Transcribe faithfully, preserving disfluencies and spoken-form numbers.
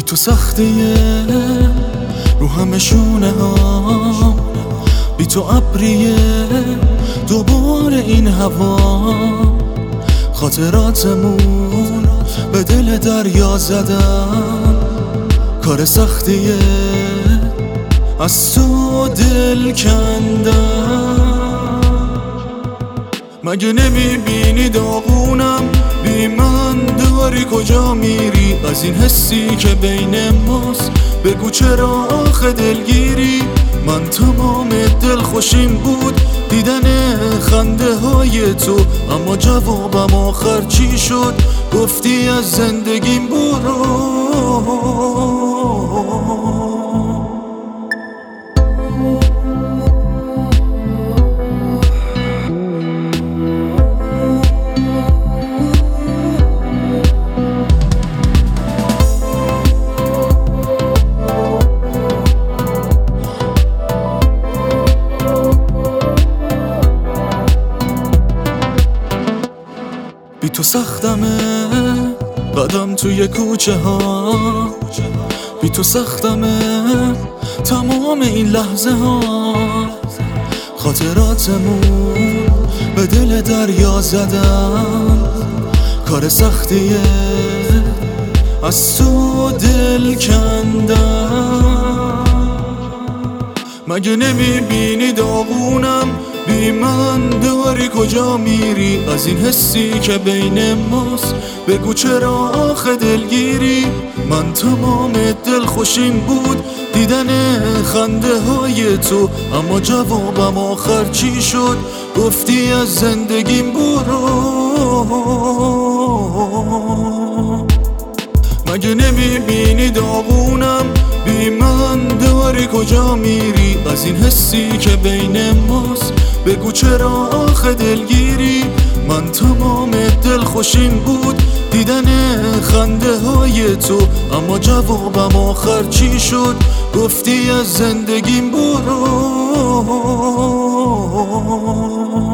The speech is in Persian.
تو سختیه رو همه شونه ها، بی تو ابریه دوباره این هوا. خاطراتمون به دل دریا زدن، کار سختیه از تو دل کندن. مگه نمیبینی داغونم بی من داری کجا میری؟ از این حسی که بین ماست بگو چرا آخه دلگیری؟ من تمام دل خوشیم بود دیدن خنده های تو، اما جوابم آخر چی شد؟ گفتی از زندگیم برو. بی تو سختمه قدم توی کوچه ها، بی تو سختمه تمام این لحظه ها. خاطراتمون به دل دریا زدن، کار سختیه از تو دل کندن. مگه نمیبینی داغونم بی من داری کجا میری؟ از این حسی که بین ماست بگو چرا آخه دلگیری؟ من تمام دل خوشیم بود دیدن خنده های تو، اما جوابم آخر چی شد؟ گفتی از زندگیم برو. مگه نمیبینی داغونم بی من داری کجا میری؟ از این حسی که بین ماست بگو چرا آخه دلگیری؟ من تمام دل خوشیم بود دیدن خنده های تو، اما جوابم آخر چی شد؟ گفتی از زندگیم برو.